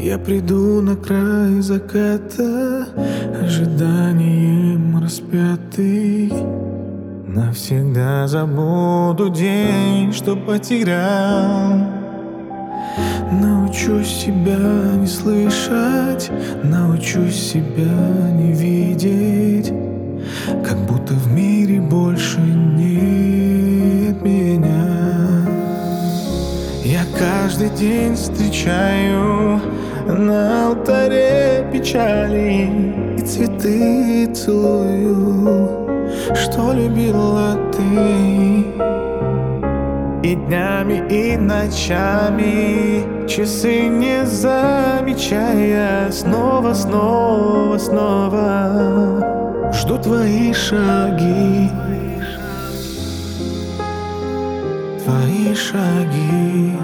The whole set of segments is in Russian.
Я приду на край заката, ожиданием распятый. Навсегда забуду день, что потерял. Научусь себя не слышать, научусь себя не видеть, как будто в мире больше нет меня. Я каждый день встречаю на алтаре печали и цветы целую, что любила ты. И днями, и ночами, часы не замечая, снова, снова, снова жду твои шаги, твои шаги.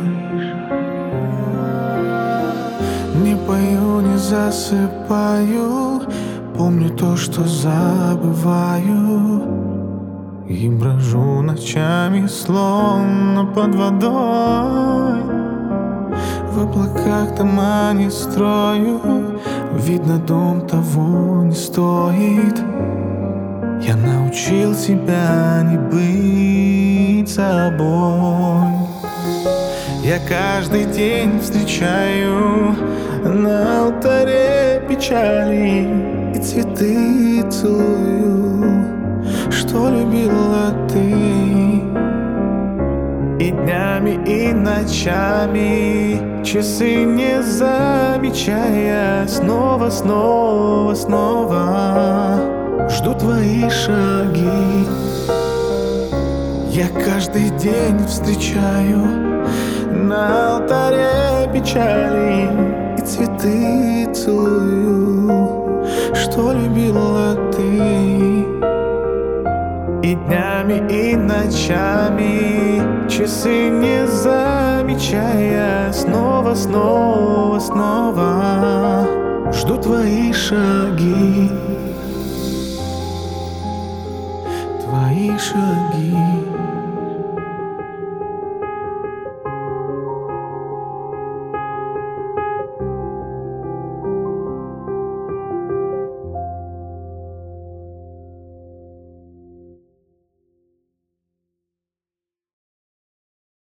Не пою, не засыпаю, помню то, что забываю, и брожу ночами, словно под водой. В облаках дома не строю, видно, дом того не стоит. Я научил себя не быть собой. Я каждый день встречаю на алтаре печали и цветы целую, что любила ты. И днями, и ночами, часы не замечая, снова, снова, снова жду твои шаги. Я каждый день встречаю на алтаре печали и цветы целую, что любила ты. И днями, и ночами, часы не замечая, снова, снова, снова жду твои шаги, твои шаги.